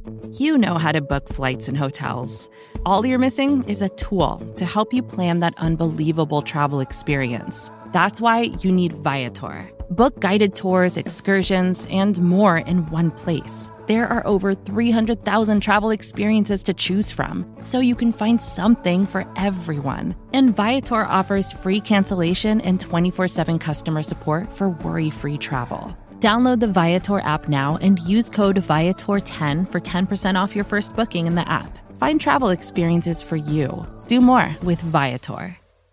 You know how to book flights and hotels. All you're missing is a tool to help you plan that unbelievable travel experience. That's why you need Viator. Book guided tours, excursions, and more in one place. There are over 300,000 travel experiences to choose from, so you can find something for everyone. And Viator offers free cancellation and 24/7 customer support for worry-free travel. Download the Viator app now and use code Viator10 for 10% off your first booking in the app. Find travel experiences for you. Do more with Viator.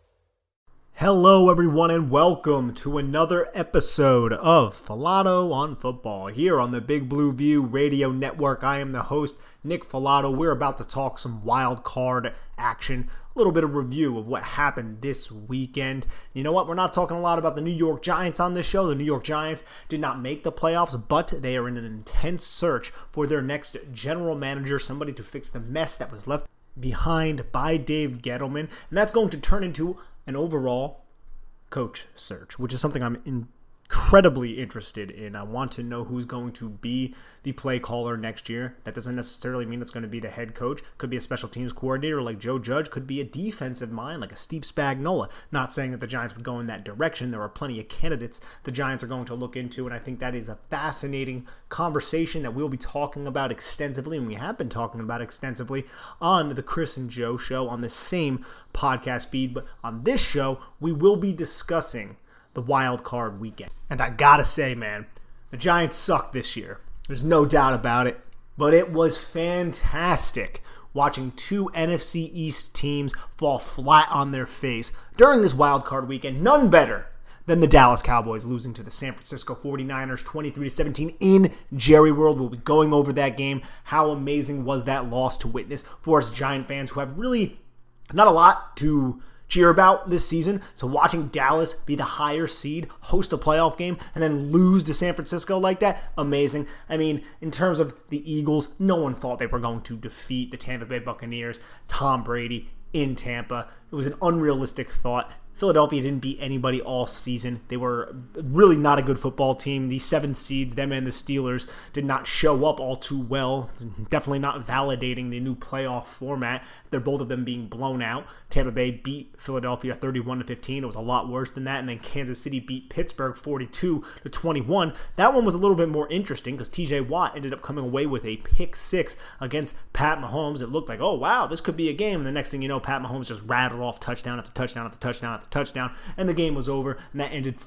Hello, everyone, and welcome to another episode of Filato on Football here on the Big Blue View Radio Network. I am the host, Nick Filato. We're about to talk some wild card action, a little bit of review of what happened this weekend. You know what? We're not talking a lot about the New York Giants on this show. The New York Giants did not make the playoffs, but they are in an intense search for their next general manager, somebody to fix the mess that was left behind by Dave Gettleman, and that's going to turn into an overall coach search, which is something I'm incredibly interested in. I want to know who's going to be the play caller next year. That doesn't necessarily mean it's going to be the head coach. Could be a special teams coordinator like Joe Judge. Could be a defensive mind like a Steve Spagnuolo. Not saying that the Giants would go in that direction. There are plenty of candidates the Giants are going to look into, and I think that is a fascinating conversation that we'll be talking about extensively, and we have been talking about extensively on the Chris and Joe show on the same podcast feed. But on this show, we will be discussing the wild card weekend. And I gotta say, man, the Giants suck this year. There's no doubt about it. But it was fantastic watching two NFC East teams fall flat on their face during this wild card weekend. None better than the Dallas Cowboys losing to the San Francisco 49ers 23-17 in Jerry World. We'll be going over that game. How amazing was that loss to witness for us Giant fans who have really not a lot to cheer about this season. So watching Dallas be the higher seed, host a playoff game, and then lose to San Francisco like that, amazing. I mean, in terms of the Eagles, no one thought they were going to defeat the Tampa Bay Buccaneers, Tom Brady in Tampa. It was an unrealistic thought. Philadelphia didn't beat anybody all season. They were really not a good football team. The 7 seeds, them and the Steelers, did not show up all too well. Definitely not validating the new playoff format. They're both of them being blown out. Tampa Bay beat Philadelphia 31-15. It was a lot worse than that. And then Kansas City beat Pittsburgh 42-21. That one was a little bit more interesting because TJ Watt ended up coming away with a pick 6 against Pat Mahomes. It looked like, oh wow, this could be a game. And the next thing you know, Pat Mahomes just rattled off touchdown after touchdown after touchdown after touchdown, and the game was over, and that ended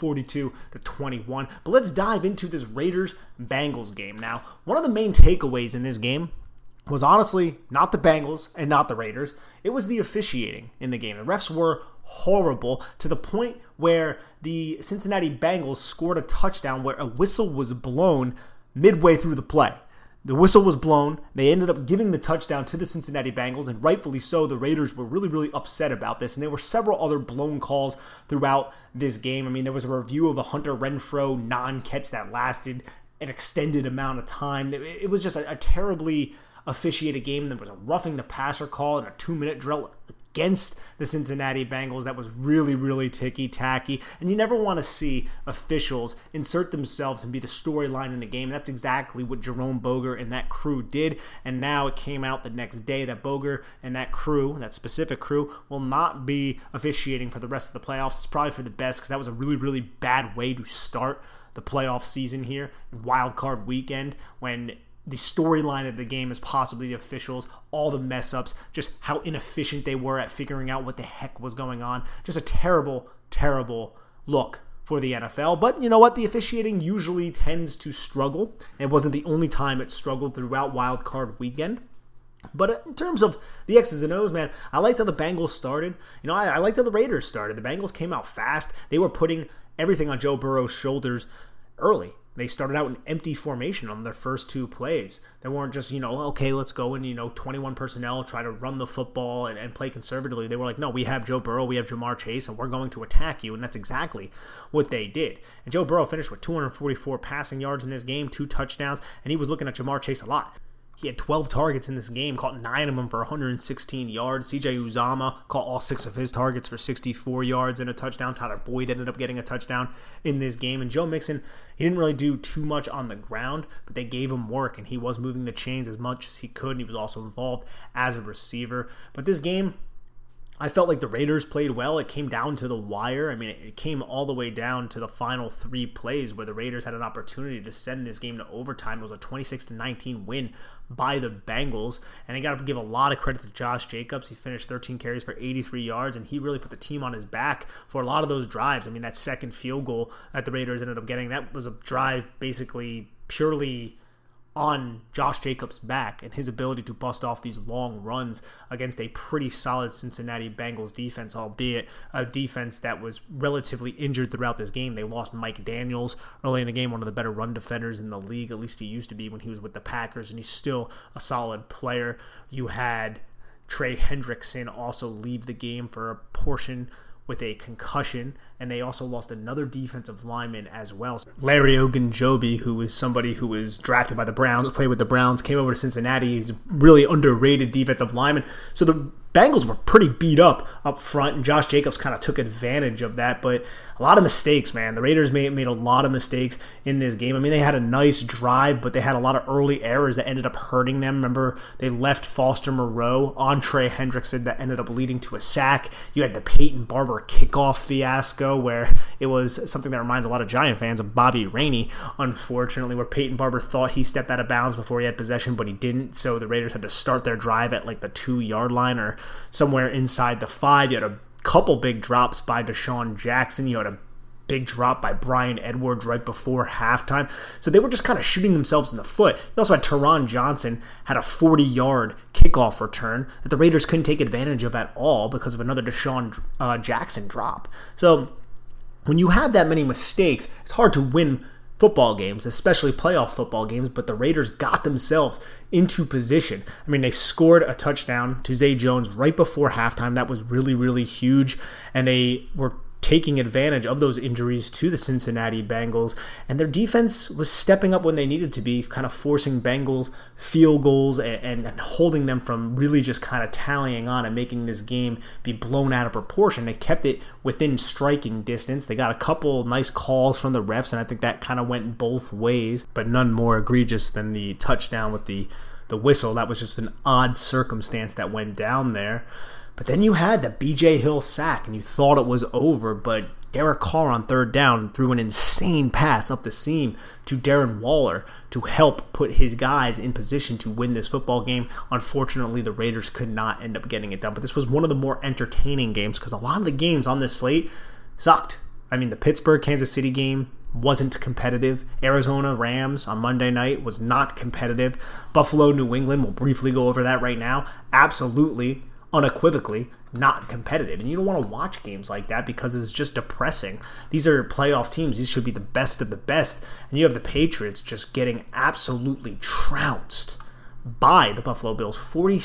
42-21. But let's dive into this Raiders-Bengals game. Now, one of the main takeaways in this game was honestly not the Bengals and not the Raiders. It was the officiating in the game. The refs were horrible to the point where the Cincinnati Bengals scored a touchdown where a whistle was blown midway through the play. The whistle was blown. They ended up giving the touchdown to the Cincinnati Bengals, and rightfully so. The Raiders were really, really upset about this, and there were several other blown calls throughout this game. I mean, there was a review of a Hunter Renfrow non-catch that lasted an extended amount of time. It was just a terribly officiated game. There was a roughing the passer call and a 2-minute drill against the Cincinnati Bengals that was really, really ticky-tacky. And you never want to see officials insert themselves and be the storyline in the game. That's exactly what Jerome Boger and that crew did. And now it came out the next day that Boger and that crew, that specific crew, will not be officiating for the rest of the playoffs. It's probably for the best because that was a really, really bad way to start the playoff season here in Wild Card Weekend when the storyline of the game is possibly the officials, all the mess-ups, just how inefficient they were at figuring out what the heck was going on. Just a terrible, terrible look for the NFL. But you know what? The officiating usually tends to struggle. It wasn't the only time it struggled throughout Wild Card Weekend. But in terms of the X's and O's, man, I liked how the Bengals started. You know, I liked how the Raiders started. The Bengals came out fast. They were putting everything on Joe Burrow's shoulders early. They started out in empty formation on their first 2 plays. They weren't just, okay, let's go and, 21 personnel, try to run the football and play conservatively. They were like, no, we have Joe Burrow, we have Jamar Chase, and we're going to attack you. And that's exactly what they did. And Joe Burrow finished with 244 passing yards in this game, 2 touchdowns, and he was looking at Jamar Chase a lot. He had 12 targets in this game, caught 9 of them for 116 yards. CJ Uzomah caught all 6 of his targets for 64 yards and a touchdown. Tyler Boyd ended up getting a touchdown in this game. And Joe Mixon, he didn't really do too much on the ground, but they gave him work, and he was moving the chains as much as he could, and he was also involved as a receiver. But this game, I felt like the Raiders played well. It came down to the wire. I mean, it came all the way down to the final 3 plays where the Raiders had an opportunity to send this game to overtime. It was a 26-19 win by the Bengals, and I got to give a lot of credit to Josh Jacobs. He finished 13 carries for 83 yards, and he really put the team on his back for a lot of those drives. I mean, that second field goal that the Raiders ended up getting, that was a drive basically purely on Josh Jacobs' back and his ability to bust off these long runs against a pretty solid Cincinnati Bengals defense, albeit a defense that was relatively injured throughout this game. They lost Mike Daniels early in the game, one of the better run defenders in the league, at least he used to be when he was with the Packers, and he's still a solid player. You had Trey Hendrickson also leave the game for a portion with a concussion, and they also lost another defensive lineman as well. Larry Ogunjobi, who is somebody who was drafted by the Browns, played with the Browns, came over to Cincinnati. He's a really underrated defensive lineman. So the Bengals were pretty beat up front, and Josh Jacobs kind of took advantage of that. But a lot of mistakes, man. The Raiders made a lot of mistakes in this game. I mean, they had a nice drive, but they had a lot of early errors that ended up hurting them. Remember, they left Foster Moreau on Trey Hendrickson that ended up leading to a sack. You had the Peyton Barber kickoff fiasco where it was something that reminds a lot of Giant fans of Bobby Rainey, unfortunately, where Peyton Barber thought he stepped out of bounds before he had possession, but he didn't. So the Raiders had to start their drive at like the 2-yard line or somewhere inside the 5. You had a couple big drops by Deshaun Jackson. You had a big drop by Brian Edwards right before halftime. So they were just kind of shooting themselves in the foot. You also had Teron Johnson had a 40-yard kickoff return that the Raiders couldn't take advantage of at all because of another Deshaun Jackson drop. So when you have that many mistakes, it's hard to win football games, especially playoff football games, but the Raiders got themselves into position. I mean, they scored a touchdown to Zay Jones right before halftime. That was really, really huge, and they were taking advantage of those injuries to the Cincinnati Bengals, and their defense was stepping up when they needed to be, kind of forcing Bengals field goals and holding them from really just kind of tallying on and making this game be blown out of proportion. They kept it within striking distance. They got a couple nice calls from the refs, and I think that kind of went both ways, but none more egregious than the touchdown with the whistle. That was just an odd circumstance that went down there. But then you had the B.J. Hill sack, and you thought it was over, but Derek Carr on third down threw an insane pass up the seam to Darren Waller to help put his guys in position to win this football game. Unfortunately, the Raiders could not end up getting it done, but this was one of the more entertaining games because a lot of the games on this slate sucked. I mean, the Pittsburgh-Kansas City game wasn't competitive. Arizona-Rams on Monday night was not competitive. Buffalo-New England, we'll briefly go over that right now, absolutely unequivocally not competitive. And you don't want to watch games like that because it's just depressing. These are playoff teams. These should be the best of the best. And you have the Patriots just getting absolutely trounced by the Buffalo Bills,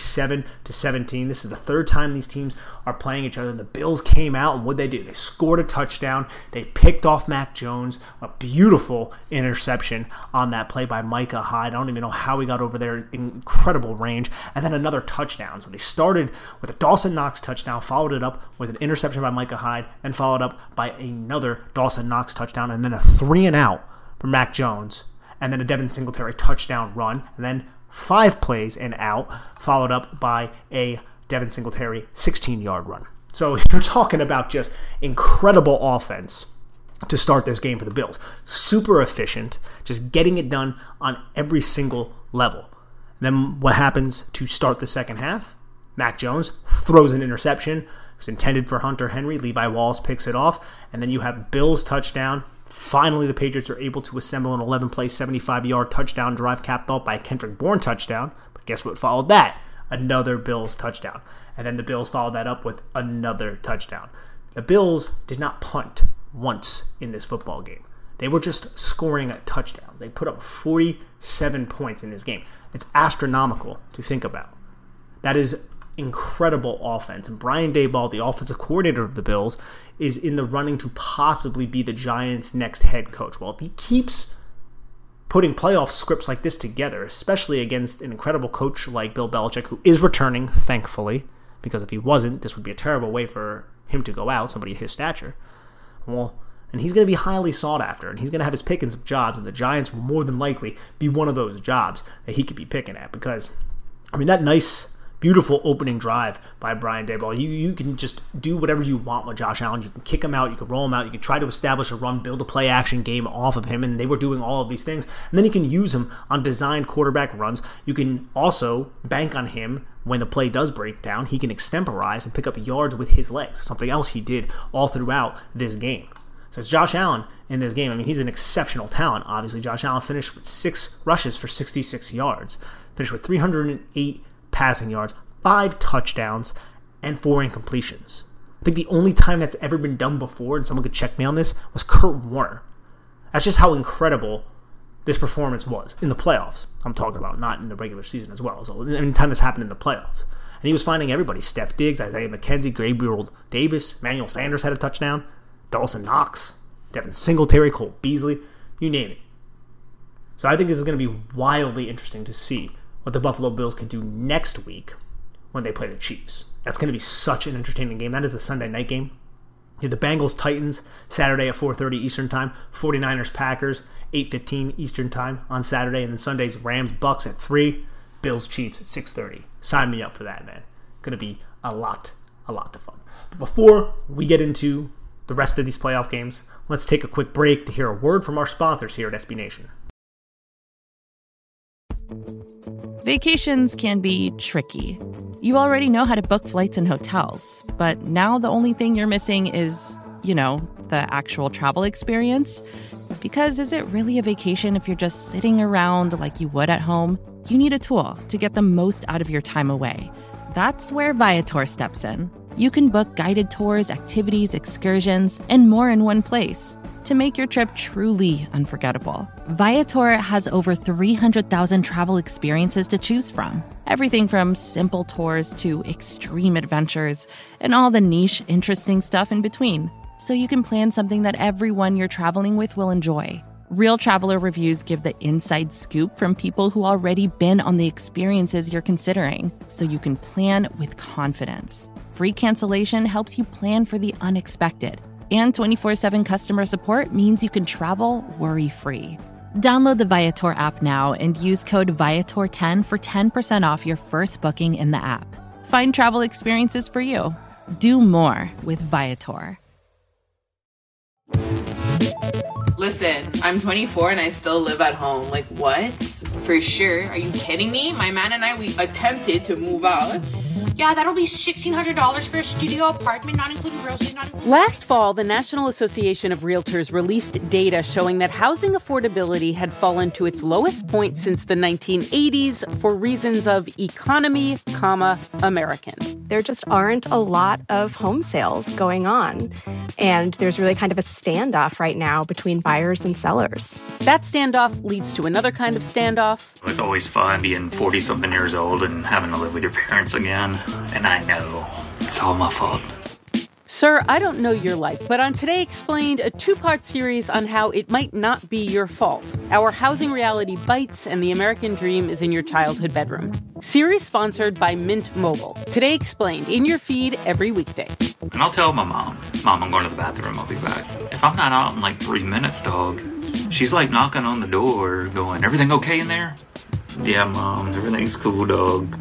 47-17. This is the third time these teams are playing each other. The Bills came out, and what'd they do? They scored a touchdown. They picked off Mac Jones. A beautiful interception on that play by Micah Hyde. I don't even know how he got over there. Incredible range. And then another touchdown. So they started with a Dawson Knox touchdown, followed it up with an interception by Micah Hyde, and followed up by another Dawson Knox touchdown, and then a 3-and-out for Mac Jones, and then a Devin Singletary touchdown run, and then 5 plays and out, followed up by a Devin Singletary 16-yard run. So you're talking about just incredible offense to start this game for the Bills. Super efficient, just getting it done on every single level. Then what happens to start the second half? Mac Jones throws an interception. It was intended for Hunter Henry. Levi Wallace picks it off. And then you have Bills touchdown. Finally, the Patriots are able to assemble an 11-play, 75-yard touchdown drive capped off by a Kendrick Bourne touchdown. But guess what followed that? Another Bills touchdown. And then the Bills followed that up with another touchdown. The Bills did not punt once in this football game. They were just scoring touchdowns. They put up 47 points in this game. It's astronomical to think about. That is incredible offense. And Brian Daboll, the offensive coordinator of the Bills, is in the running to possibly be the Giants' next head coach. Well, if he keeps putting playoff scripts like this together, especially against an incredible coach like Bill Belichick, who is returning, thankfully, because if he wasn't, this would be a terrible way for him to go out, somebody his stature. Well, and he's going to be highly sought after, and he's going to have his pickings of jobs, and the Giants will more than likely be one of those jobs that he could be picking at, because, I mean, that nice, beautiful opening drive by Brian Daboll, you can just do whatever you want with Josh Allen. You can kick him out, you can roll him out, you can try to establish a run, build a play-action game off of him, and they were doing all of these things. And then you can use him on designed quarterback runs. You can also bank on him when the play does break down. He can extemporize and pick up yards with his legs, something else he did all throughout this game. So it's Josh Allen in this game. I mean, he's an exceptional talent, obviously. Josh Allen finished with 6 rushes for 66 yards, finished with 308 passing yards, 5 touchdowns, and 4 incompletions. I think the only time that's ever been done before, and someone could check me on this, was Kurt Warner. That's just how incredible this performance was in the playoffs. I'm talking about, not in the regular season as well. So anytime this happened in the playoffs. And he was finding everybody. Steph Diggs, Isaiah McKenzie, Gabriel Davis, Emmanuel Sanders had a touchdown, Dawson Knox, Devin Singletary, Cole Beasley, you name it. So I think this is going to be wildly interesting to see what the Buffalo Bills can do next week when they play the Chiefs. That's going to be such an entertaining game. That is the Sunday night game. You have the Bengals-Titans Saturday at 4:30 Eastern Time, 49ers-Packers 8:15 Eastern Time on Saturday, and then Sunday's Rams-Bucks at 3, Bills-Chiefs at 6:30. Sign me up for that, man. Going to be a lot of fun. But before we get into the rest of these playoff games, let's take a quick break to hear a word from our sponsors here at SB Nation. Vacations can be tricky. You already know how to book flights and hotels, but now the only thing you're missing is, the actual travel experience. Because is it really a vacation if you're just sitting around like you would at home? You need a tool to get the most out of your time away. That's where Viator steps in. You can book guided tours, activities, excursions, and more in one place to make your trip truly unforgettable. Viator has over 300,000 travel experiences to choose from. Everything from simple tours to extreme adventures and all the niche, interesting stuff in between. So you can plan something that everyone you're traveling with will enjoy. Real traveler reviews give the inside scoop from people who already been on the experiences you're considering, so you can plan with confidence. Free cancellation helps you plan for the unexpected. And 24/7 customer support means you can travel worry-free. Download the Viator app now and use code Viator10 for 10% off your first booking in the app. Find travel experiences for you. Do more with Viator. Listen, I'm 24 and I still live at home. Like, what? For sure. Are you kidding me? My man and I, we attempted to move out. Yeah, that'll be $1,600 for a studio apartment, not including groceries, not including... Last fall, the National Association of Realtors released data showing that housing affordability had fallen to its lowest point since the 1980s for reasons of economy, American. There just aren't a lot of home sales going on. And there's really kind of a standoff right now between buyers and sellers. That standoff leads to another kind of standoff. It's always fun being 40-something years old and having to live with your parents again. And I know it's all my fault. Sir, I don't know your life, but on Today Explained, a 2-part series on how it might not be your fault. Our housing reality bites and the American dream is in your childhood bedroom. Series sponsored by Mint Mobile. Today Explained, in your feed every weekday. And I'll tell my mom, I'm going to the bathroom, I'll be back. If I'm not out in like 3 minutes, dog, she's like knocking on the door going, everything okay in there? Yeah, Mom, everything's cool, dog.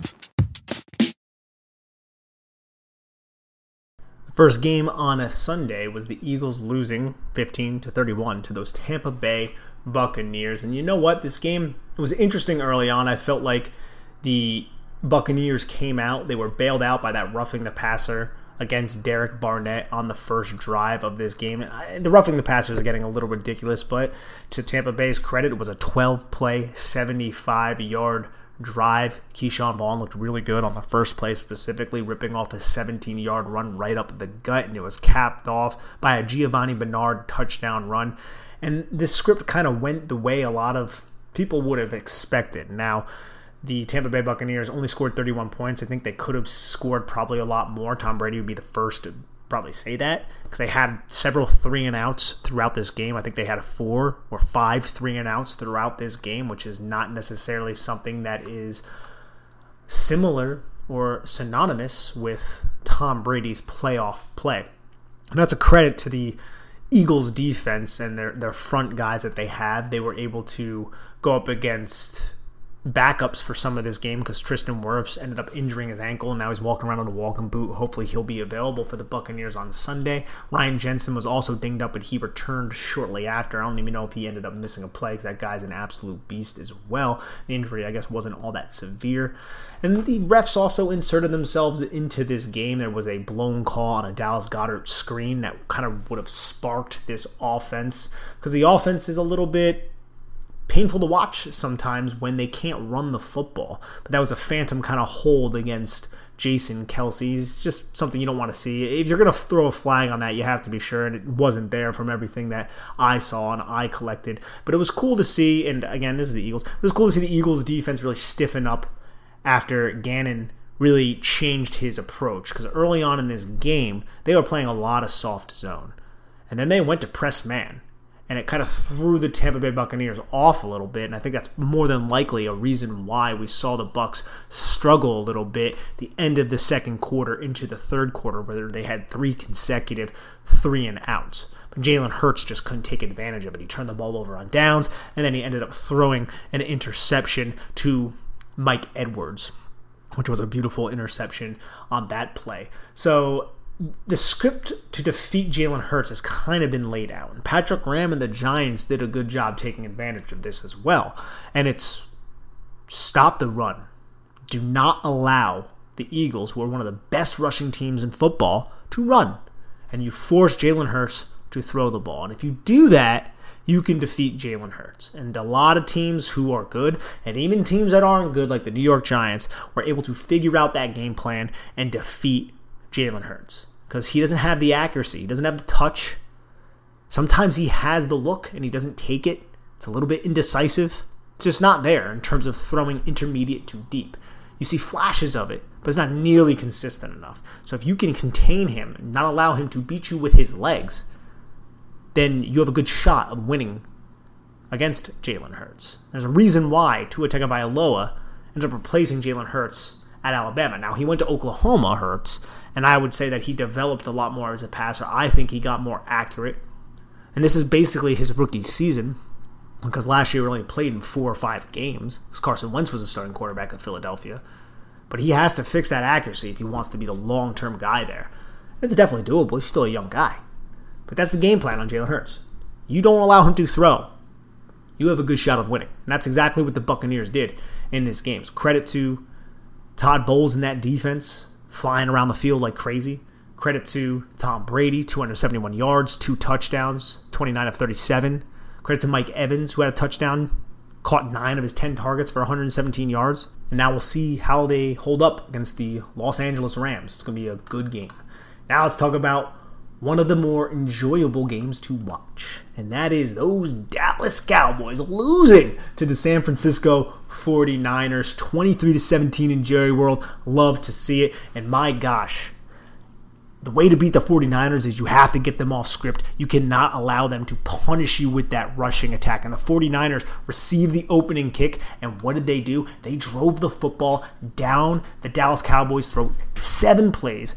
First game on a Sunday was the Eagles losing 15-31 to those Tampa Bay Buccaneers. And you know what? This game, it was interesting early on. I felt like the Buccaneers came out. They were bailed out by that roughing the passer against Derek Barnett on the first drive of this game. The roughing the passer is getting a little ridiculous, but to Tampa Bay's credit, it was a 12-play, 75-yard drive. Keyshawn Vaughn looked really good on the first play, specifically ripping off a 17-yard run right up the gut, and it was capped off by a Giovanni Bernard touchdown run. And this script kind of went the way a lot of people would have expected. Now, the Tampa Bay Buccaneers only scored 31 points. I think they could have scored probably a lot more. Tom Brady would be the first probably say that because they had several 3-and-outs throughout this game. I think they had 4 or 5 3-and-outs throughout this game, which is not necessarily something that is similar or synonymous with Tom Brady's playoff play. And that's a credit to the Eagles defense and their front guys that they have. They were able to go up against backups for some of this game because Tristan Wirfs ended up injuring his ankle and now he's walking around on a walking boot. Hopefully he'll be available for the Buccaneers on Sunday. Ryan Jensen was also dinged up, but he returned shortly after. I don't even know if he ended up missing a play because that guy's an absolute beast as well. The injury, I guess, wasn't all that severe. And the refs also inserted themselves into this game. There was a blown call on a Dallas Goedert screen that kind of would have sparked this offense because the offense is a little bit painful to watch sometimes when they can't run the football. But that was a phantom kind of hold against Jason Kelce. It's just something you don't want to see. If you're going to throw a flag on that, you have to be sure, and it wasn't there from everything that I saw and I collected. But it was cool to see, and again, this is the Eagles. It was cool to see the Eagles defense really stiffen up after Gannon really changed his approach. Because early on in this game, they were playing a lot of soft zone. And then they went to press man. And it kind of threw the Tampa Bay Buccaneers off a little bit, and I think that's more than likely a reason why we saw the Bucs struggle a little bit at the end of the second quarter into the third quarter, where they had 3 consecutive 3-and-outs. But Jalen Hurts just couldn't take advantage of it. He turned the ball over on downs, and then he ended up throwing an interception to Mike Edwards, which was a beautiful interception on that play. So the script to defeat Jalen Hurts has kind of been laid out. And Patrick Graham and the Giants did a good job taking advantage of this as well. And it's stop the run. Do not allow the Eagles, who are one of the best rushing teams in football, to run. And you force Jalen Hurts to throw the ball. And if you do that, you can defeat Jalen Hurts. And a lot of teams who are good, and even teams that aren't good, like the New York Giants, were able to figure out that game plan and defeat Jalen Hurts. Because he doesn't have the accuracy. He doesn't have the touch. Sometimes he has the look and he doesn't take it. It's a little bit indecisive. It's just not there in terms of throwing intermediate to deep. You see flashes of it, but it's not nearly consistent enough. So if you can contain him and not allow him to beat you with his legs, then you have a good shot of winning against Jalen Hurts. There's a reason why Tua Tagovailoa ended up replacing Jalen Hurts at Alabama. Now, he went to Oklahoma, Hurts, and I would say that he developed a lot more as a passer. I think he got more accurate. And this is basically his rookie season, because last year he only played in 4 or 5 games, because Carson Wentz was the starting quarterback of Philadelphia. But he has to fix that accuracy if he wants to be the long-term guy there. It's definitely doable. He's still a young guy. But that's the game plan on Jalen Hurts. You don't allow him to throw, you have a good shot of winning. And that's exactly what the Buccaneers did in this game. So credit to Todd Bowles in that defense, flying around the field like crazy. Credit to Tom Brady, 271 yards, 2 touchdowns, 29 of 37. Credit to Mike Evans, who had a touchdown, caught 9 of his 10 targets for 117 yards. And now we'll see how they hold up against the Los Angeles Rams. It's going to be a good game. Now let's talk about one of the more enjoyable games to watch, and that is those Dallas Cowboys losing to the San Francisco 49ers, 23-17 in Jerry World. Love to see it, and my gosh, the way to beat the 49ers is you have to get them off script. You cannot allow them to punish you with that rushing attack. And the 49ers received the opening kick, and what did they do? They drove the football down the Dallas Cowboys' throat. 7 plays,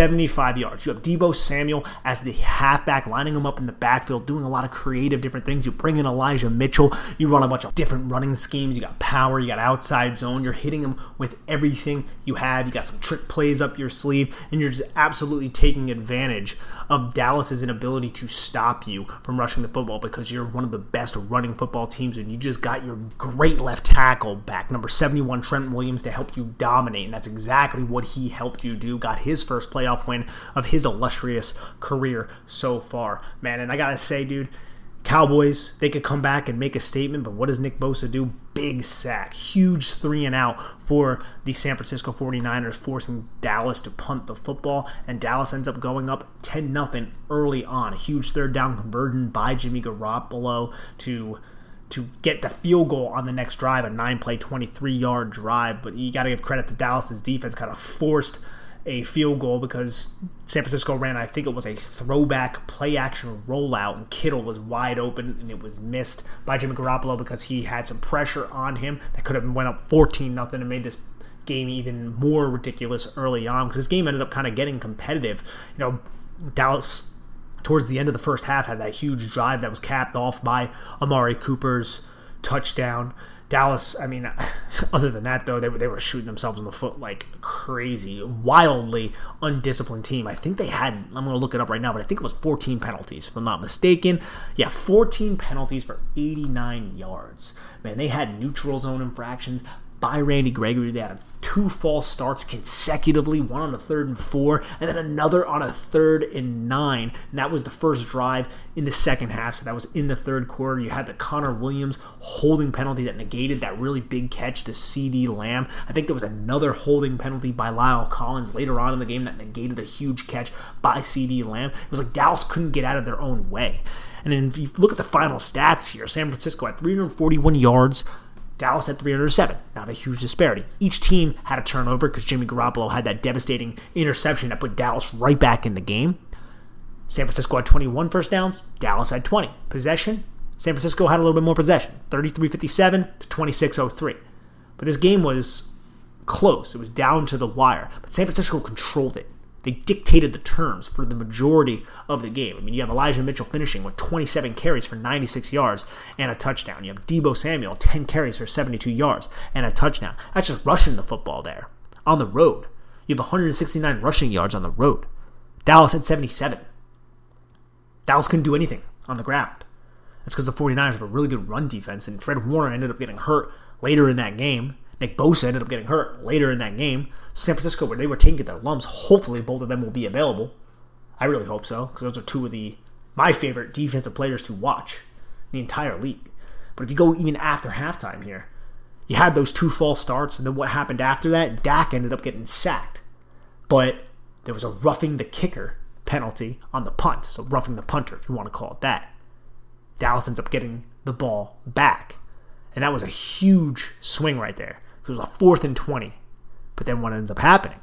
75 yards. You have Deebo Samuel as the halfback, lining him up in the backfield, doing a lot of creative different things. You bring in Elijah Mitchell. You run a bunch of different running schemes. You got power. You got outside zone. You're hitting them with everything you have. You got some trick plays up your sleeve, and you're just absolutely taking advantage of Dallas's inability to stop you from rushing the football because you're one of the best running football teams, and you just got your great left tackle back, number 71, Trent Williams, to help you dominate, and that's exactly what he helped you do. Got his first playoff win of his illustrious career so far, man. And I gotta say, dude, Cowboys, they could come back and make a statement, but what does Nick Bosa do? Big sack, huge 3-and-out for the San Francisco 49ers, forcing Dallas to punt the football, and Dallas ends up going up 10-0 early on. A huge third down conversion by Jimmy Garoppolo to get the field goal on the next drive, a 9-play, 23-yard drive. But you got to give credit to Dallas's defense, kind of forced a field goal because San Francisco ran, I think it was a throwback play-action rollout, and Kittle was wide open, and it was missed by Jimmy Garoppolo because he had some pressure on him that could have went up 14-0 and made this game even more ridiculous early on, because this game ended up kind of getting competitive. Dallas, towards the end of the first half, had that huge drive that was capped off by Amari Cooper's touchdown. Dallas, other than that, though, they were shooting themselves in the foot like crazy. Wildly undisciplined team. I think they had, I'm going to look it up right now, but I think it was 14 penalties, if I'm not mistaken. Yeah, 14 penalties for 89 yards. Man, they had neutral zone infractions by Randy Gregory. They had 2 false starts consecutively, one on a 3rd and 4, and then another on a 3rd and 9. And that was the first drive in the second half, so that was in the third quarter. You had the Connor Williams holding penalty that negated that really big catch to CeeDee Lamb. I think there was another holding penalty by Lyle Collins later on in the game that negated a huge catch by CeeDee Lamb. It was like Dallas couldn't get out of their own way. And then if you look at the final stats here, San Francisco had 341 yards, Dallas had 307. Not a huge disparity. Each team had a turnover because Jimmy Garoppolo had that devastating interception that put Dallas right back in the game. San Francisco had 21 first downs. Dallas had 20. Possession, San Francisco had a little bit more possession. 33-57 to 26-03. But this game was close. It was down to the wire. But San Francisco controlled it. They dictated the terms for the majority of the game. You have Elijah Mitchell finishing with 27 carries for 96 yards and a touchdown. You have Deebo Samuel, 10 carries for 72 yards and a touchdown. That's just rushing the football there. On the road, you have 169 rushing yards on the road. Dallas had 77. Dallas couldn't do anything on the ground. That's because the 49ers have a really good run defense, and Fred Warner ended up getting hurt later in that game. Nick Bosa ended up getting hurt later in that game. San Francisco, where they were taking their lumps, hopefully both of them will be available. I really hope so, because those are two of my favorite defensive players to watch in the entire league. But if you go even after halftime here, you had those 2 false starts, and then what happened after that? Dak ended up getting sacked. But there was a roughing the kicker penalty on the punt, so roughing the punter, if you want to call it that. Dallas ends up getting the ball back. And that was a huge swing right there. It was a 4th and 20. But then what ends up happening?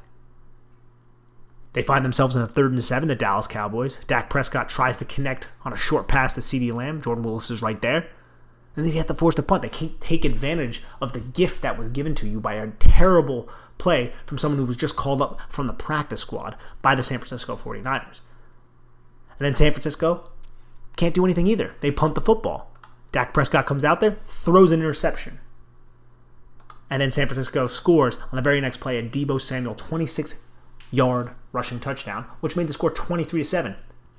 They find themselves in the 3rd and 7, the Dallas Cowboys. Dak Prescott tries to connect on a short pass to CeeDee Lamb. Jordan Willis is right there. And then you have to force the punt. They can't take advantage of the gift that was given to you by a terrible play from someone who was just called up from the practice squad by the San Francisco 49ers. And then San Francisco can't do anything either. They punt the football. Dak Prescott comes out there, throws an interception. And then San Francisco scores on the very next play, a Deebo Samuel 26-yard rushing touchdown, which made the score 23-7.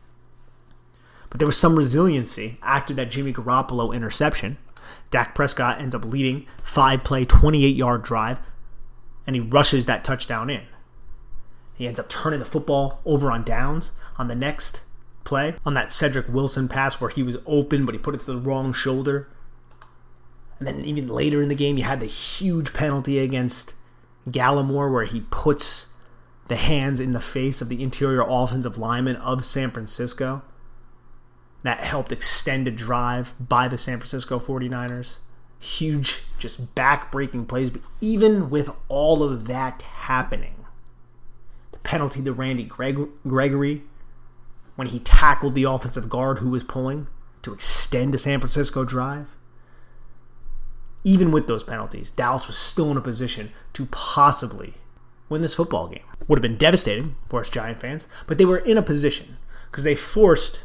But there was some resiliency after that Jimmy Garoppolo interception. Dak Prescott ends up leading 5-play, 28-yard drive, and he rushes that touchdown in. He ends up turning the football over on downs on the next play, on that Cedric Wilson pass where he was open, but he put it to the wrong shoulder. And then even later in the game, you had the huge penalty against Gallimore where he puts the hands in the face of the interior offensive lineman of San Francisco. That helped extend a drive by the San Francisco 49ers. Huge, just back-breaking plays. But even with all of that happening, the penalty to Randy Gregory when he tackled the offensive guard who was pulling to extend a San Francisco drive, even with those penalties, Dallas was still in a position to possibly win this football game. Would have been devastating for us Giant fans, but they were in a position because they forced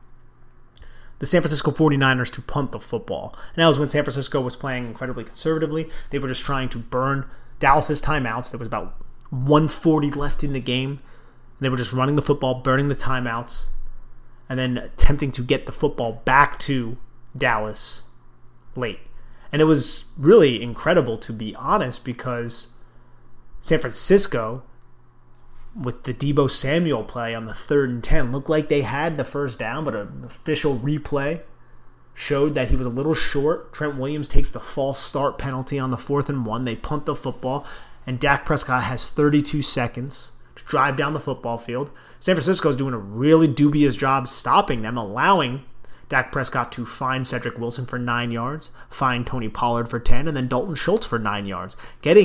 the San Francisco 49ers to punt the football. And that was when San Francisco was playing incredibly conservatively. They were just trying to burn Dallas's timeouts. There was about 1:40 left in the game. And they were just running the football, burning the timeouts, and then attempting to get the football back to Dallas late. And it was really incredible, to be honest, because San Francisco, with the Deebo Samuel play on the 3rd and 10, looked like they had the first down, but an official replay showed that he was a little short. Trent Williams takes the false start penalty on the 4th and 1. They punt the football, and Dak Prescott has 32 seconds to drive down the football field. San Francisco is doing a really dubious job stopping them, allowing Dak Prescott to find Cedric Wilson for 9 yards, find Tony Pollard for 10, and then Dalton Schultz for 9 yards, getting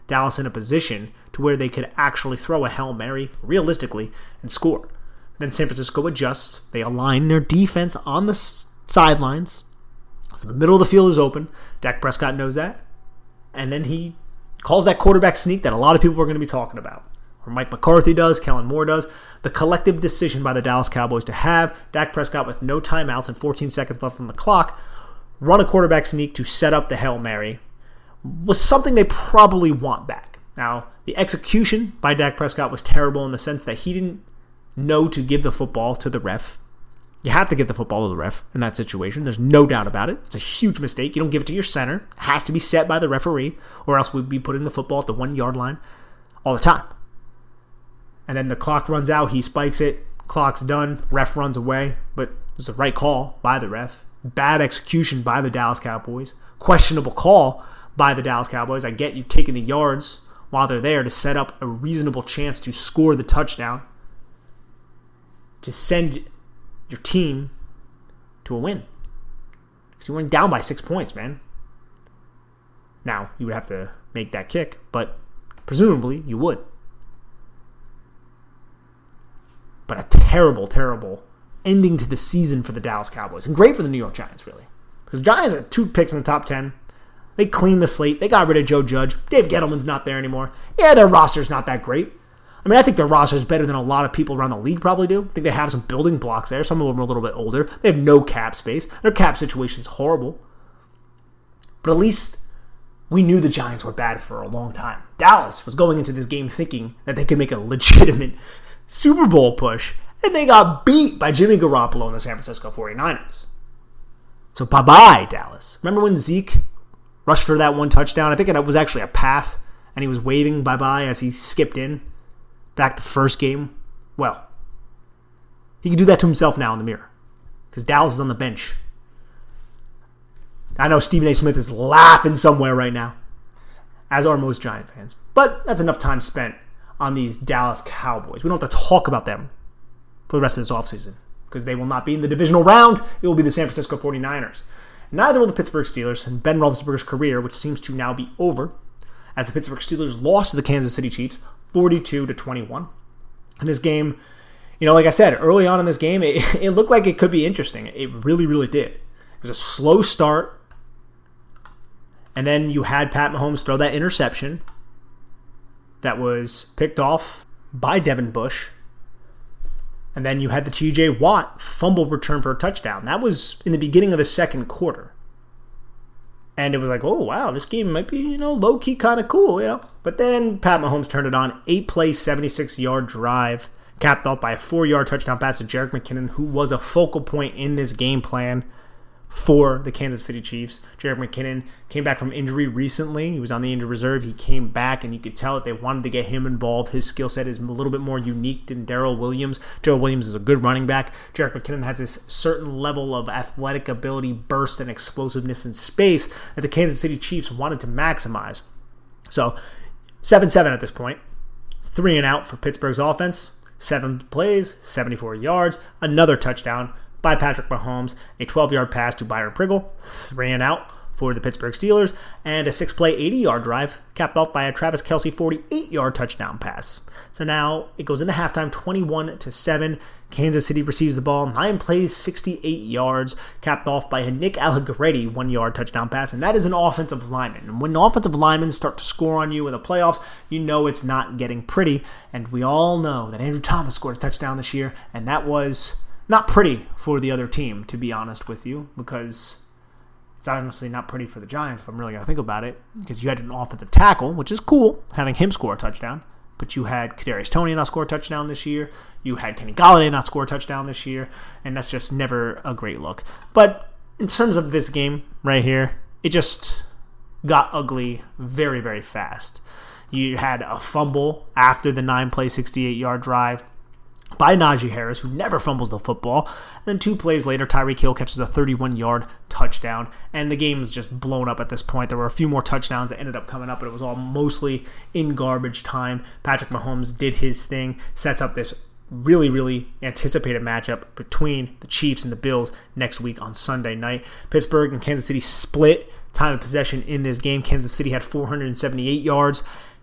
Dallas in a position to where they could actually throw a Hail Mary realistically and score. Then San Francisco adjusts. They align their defense on the sidelines. So the middle of the field is open. Dak Prescott knows that. And then he calls that quarterback sneak that a lot of people are going to be talking about. Or Mike McCarthy does, Kellen Moore does. The collective decision by the Dallas Cowboys to have Dak Prescott with no timeouts and 14 seconds left on the clock run a quarterback sneak to set up the Hail Mary was something they probably want back. Now, the execution by Dak Prescott was terrible in the sense that he didn't know to give the football to the ref. You have to give the football to the ref in that situation. There's no doubt about it. It's a huge mistake. You don't give it to your center. It has to be set by the referee, or else we'd be putting the football at the 1 yard line all the time. And then the clock runs out. He spikes it. Clock's done. Ref runs away. But it was the right call by the ref. Bad execution by the Dallas Cowboys. Questionable call by the Dallas Cowboys. I get you taking the yards while they're there to set up a reasonable chance to score the touchdown, to send your team to a win. Because you went down by 6 points, man. Now, you would have to make that kick, but presumably you would. But a terrible, terrible ending to the season for the Dallas Cowboys. And great for the New York Giants, really. Because the Giants had 2 picks in the top 10. They cleaned the slate. They got rid of Joe Judge. Dave Gettleman's not there anymore. Yeah, their roster's not that great. I mean, I think their roster is better than a lot of people around the league probably do. I think they have some building blocks there. Some of them are a little bit older. They have no cap space. Their cap situation's horrible. But at least we knew the Giants were bad for a long time. Dallas was going into this game thinking that they could make a legitimate Super Bowl push, and they got beat by Jimmy Garoppolo and the San Francisco 49ers. So bye-bye, Dallas. Remember when Zeke rushed for that 1 touchdown? I think it was actually a pass, and he was waving bye-bye as he skipped in back the first game. Well, he can do that to himself now in the mirror because Dallas is on the bench. I know Stephen A. Smith is laughing somewhere right now, as are most Giant fans. But that's enough time spent on these Dallas Cowboys. We don't have to talk about them for the rest of this offseason because they will not be in the divisional round. It will be the San Francisco 49ers. Neither will the Pittsburgh Steelers, and Ben Roethlisberger's career, which seems to now be over, as the Pittsburgh Steelers lost to the Kansas City Chiefs 42-21. In this game, like I said, early on in this game, it looked like it could be interesting. It really, really did. It was a slow start, and then you had Pat Mahomes throw that interception that was picked off by Devin Bush. And then you had the T.J. Watt fumble return for a touchdown. That was in the beginning of the second quarter. And it was like, oh, wow, this game might be, low-key kind of cool, But then Pat Mahomes turned it on. 8-play, 76-yard drive, capped off by a 4-yard touchdown pass to Jerick McKinnon, who was a focal point in this game plan for the Kansas City Chiefs. Jerick McKinnon came back from injury recently. He was on the injured reserve. He came back, and you could tell that they wanted to get him involved. His skill set is a little bit more unique than Darrell Williams. Darrell Williams is a good running back. Jerick McKinnon has this certain level of athletic ability, burst, and explosiveness in space that the Kansas City Chiefs wanted to maximize. So, 7-7 at this point. 3 and out for Pittsburgh's offense. 7 plays, 74 yards, another touchdown by Patrick Mahomes, a 12-yard pass to Byron Pringle, 3 and out for the Pittsburgh Steelers, and a 6-play, 80-yard drive, capped off by a Travis Kelce 48-yard touchdown pass. So now it goes into halftime, 21-7. Kansas City receives the ball, 9 plays, 68 yards, capped off by a Nick Allegretti 1-yard touchdown pass, and that is an offensive lineman. And when offensive linemen start to score on you in the playoffs, you know it's not getting pretty, and we all know that Andrew Thomas scored a touchdown this year, and that was not pretty for the other team, to be honest with you, because it's honestly not pretty for the Giants if I'm really going to think about it, because you had an offensive tackle, which is cool, having him score a touchdown, but you had Kadarius Toney not score a touchdown this year, you had Kenny Golladay not score a touchdown this year, and that's just never a great look. But in terms of this game right here, it just got ugly very, very fast. You had a fumble after the 9-play, 68-yard drive by Najee Harris, who never fumbles the football. And then 2 plays later, Tyreek Hill catches a 31-yard touchdown. And the game was just blown up at this point. There were a few more touchdowns that ended up coming up, but it was all mostly in garbage time. Patrick Mahomes did his thing, sets up this really, really anticipated matchup between the Chiefs and the Bills next week on Sunday night. Pittsburgh and Kansas City split time of possession in this game. Kansas City had 478 yards.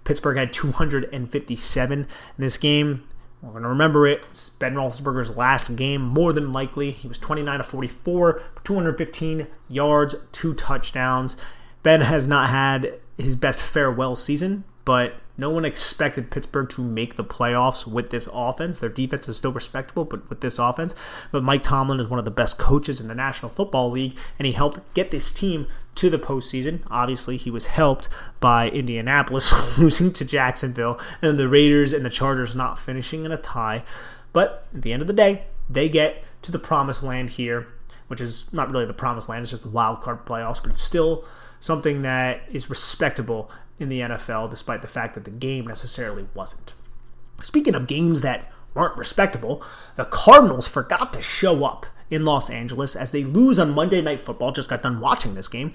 Pittsburgh had 257 in this game. We're going to remember it. It's Ben Roethlisberger's last game, more than likely. He was 29 of 44, 215 yards, 2 touchdowns. Ben has not had his best farewell season, but no one expected Pittsburgh to make the playoffs with this offense. Their defense is still respectable, but with this offense. But Mike Tomlin is one of the best coaches in the National Football League, and he helped get this team to the postseason. Obviously, he was helped by Indianapolis losing to Jacksonville, and the Raiders and the Chargers not finishing in a tie. But at the end of the day, they get to the promised land here, which is not really the promised land. It's just the wild card playoffs, but it's still something that is respectable in the NFL, despite the fact that the game necessarily wasn't. Speaking of games that weren't respectable, the Cardinals forgot to show up in Los Angeles as they lose on Monday Night Football. Just got done watching this game,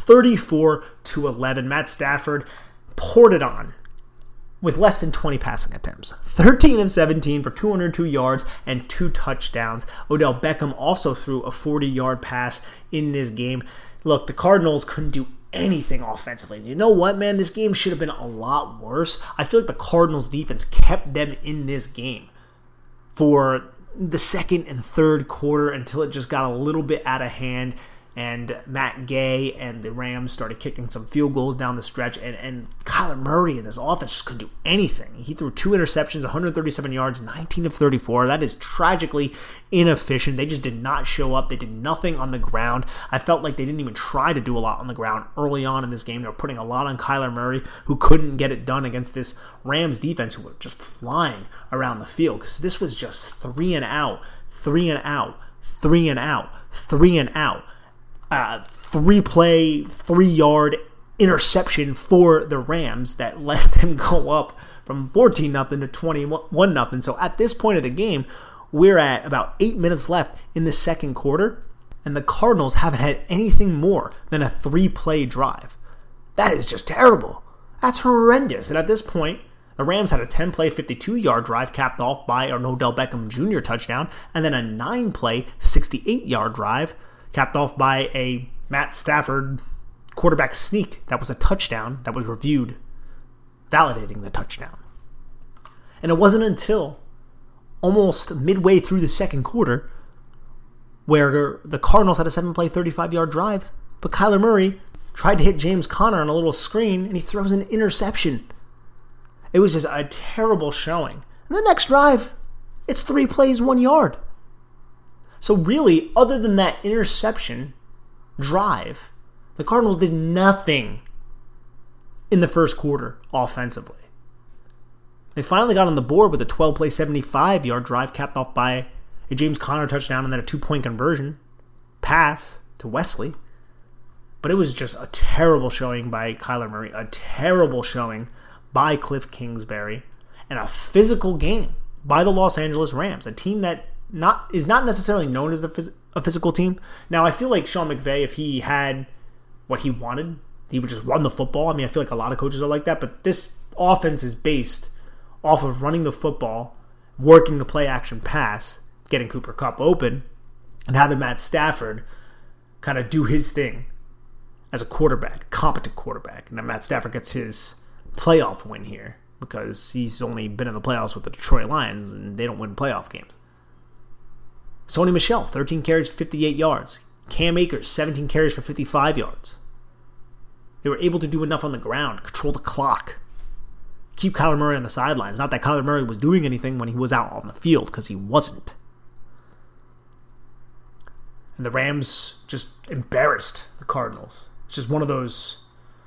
34-11. Matt Stafford poured it on with less than 20 passing attempts. 13 of 17 for 202 yards and 2 touchdowns. Odell Beckham also threw a 40-yard pass in this game. Look, the Cardinals couldn't do anything offensively. You know what, man? This game should have been a lot worse. I feel like the Cardinals defense kept them in this game for the second and third quarter until it just got a little bit out of hand, and Matt Gay and the Rams started kicking some field goals down the stretch, and Kyler Murray and his offense just couldn't do anything. He threw 2 interceptions, 137 yards, 19 of 34. That is tragically inefficient. They just did not show up. They did nothing on the ground. I felt like they didn't even try to do a lot on the ground early on in this game. They were putting a lot on Kyler Murray, who couldn't get it done against this Rams defense, who were just flying around the field, because this was just 3 and out, 3 and out, 3 and out, 3 and out. 3-play, 3-yard interception for the Rams that let them go up from 14-0 to 21-0. So at this point of the game, we're at about 8 minutes left in the second quarter, and the Cardinals haven't had anything more than a 3-play drive. That is just terrible. That's horrendous. And at this point, the Rams had a 10-play, 52-yard drive capped off by an Odell Beckham Jr. touchdown, and then a 9-play, 68-yard drive capped off by a Matt Stafford quarterback sneak that was a touchdown that was reviewed, validating the touchdown. And it wasn't until almost midway through the second quarter where the Cardinals had a 7-play, 35-yard drive, but Kyler Murray tried to hit James Conner on a little screen, and he throws an interception. It was just a terrible showing. And the next drive, it's 3 plays, 1 yard. So really, other than that interception drive, the Cardinals did nothing in the first quarter offensively. They finally got on the board with a 12-play, 75-yard drive capped off by a James Conner touchdown and then a 2-point conversion pass to Wesley. But it was just a terrible showing by Kyler Murray, a terrible showing by Cliff Kingsbury, and a physical game by the Los Angeles Rams, a team that is not necessarily known as a physical team. Now, I feel like Sean McVay, if he had what he wanted, he would just run the football. I mean, I feel like a lot of coaches are like that, but this offense is based off of running the football, working the play-action pass, getting Cooper Kupp open, and having Matt Stafford kind of do his thing as a quarterback, competent quarterback. And then Matt Stafford gets his playoff win here because he's only been in the playoffs with the Detroit Lions, and they don't win playoff games. Sony Michel, 13 carries for 58 yards. Cam Akers, 17 carries for 55 yards. They were able to do enough on the ground, control the clock, keep Kyler Murray on the sidelines. Not that Kyler Murray was doing anything when he was out on the field, because he wasn't. And the Rams just embarrassed the Cardinals. It's just one of those,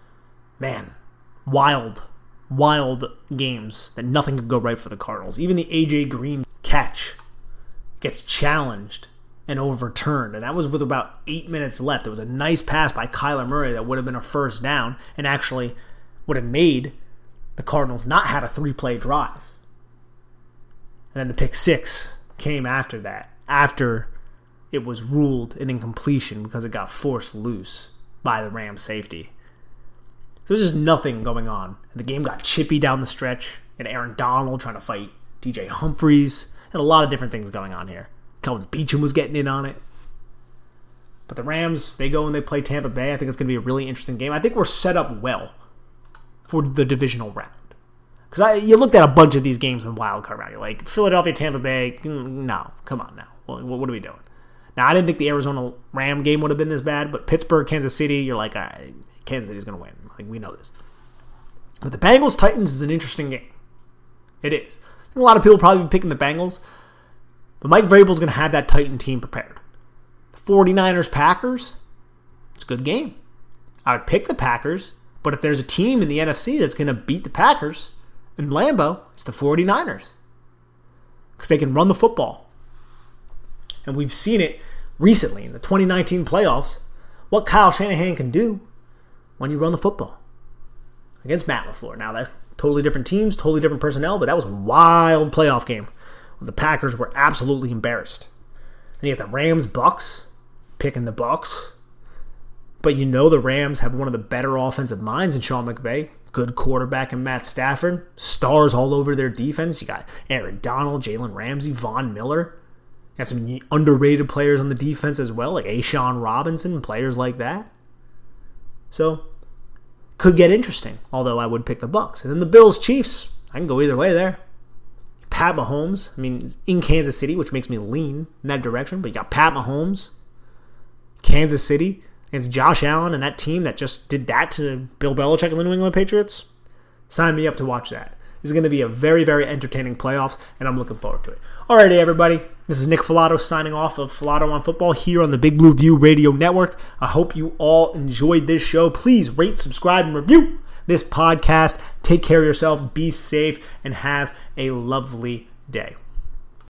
wild games that nothing could go right for the Cardinals. Even the A.J. Green catch gets challenged and overturned, and that was with about 8 minutes left. There was a nice pass by Kyler Murray that would have been a first down and actually would have made the Cardinals not have a 3-play drive. And then the pick 6 came after that, after it was ruled an incompletion because it got forced loose by the Rams safety. So there's just nothing going on. And the game got chippy down the stretch, and Aaron Donald trying to fight DJ Humphries, and a lot of different things going on here. Kelvin Beachum was getting in on it. But the Rams, they go and they play Tampa Bay. I think it's going to be a really interesting game. I think we're set up well for the divisional round. Because you looked at a bunch of these games in wild card round. You're like, Philadelphia, Tampa Bay, no, come on now. What are we doing? Now, I didn't think the Arizona Ram game would have been this bad, but Pittsburgh, Kansas City, you're like, all right, Kansas City's going to win. Like, we know this. But the Bengals-Titans is an interesting game. It is. I think a lot of people will probably be picking the Bengals, but Mike Vrabel's going to have that Titan team prepared. The 49ers-Packers, it's a good game. I would pick the Packers, but if there's a team in the NFC that's going to beat the Packers in Lambeau, it's the 49ers. Because they can run the football. And we've seen it recently in the 2019 playoffs, what Kyle Shanahan can do when you run the football against Matt LaFleur. Now, they're totally different teams, totally different personnel, but that was a wild playoff game. The Packers were absolutely embarrassed. And you have the Rams-Bucks picking the Bucks. But you know the Rams have one of the better offensive minds in Sean McVay. Good quarterback in Matt Stafford. Stars all over their defense. You got Aaron Donald, Jalen Ramsey, Von Miller. You have some underrated players on the defense as well, like A'Shawn Robinson and players like that. So, could get interesting, although I would pick the Bucks. And then the Bills-Chiefs, I can go either way there. Pat Mahomes, in Kansas City, which makes me lean in that direction, but you got Pat Mahomes, Kansas City, against Josh Allen and that team that just did that to Bill Belichick and the New England Patriots. Sign me up to watch that. This is going to be a very, very entertaining playoffs, and I'm looking forward to it. Alrighty, everybody. This is Nick Filato signing off of Filato on Football here on the Big Blue View Radio Network. I hope you all enjoyed this show. Please rate, subscribe, and review this podcast. Take care of yourselves, be safe, and have a lovely day.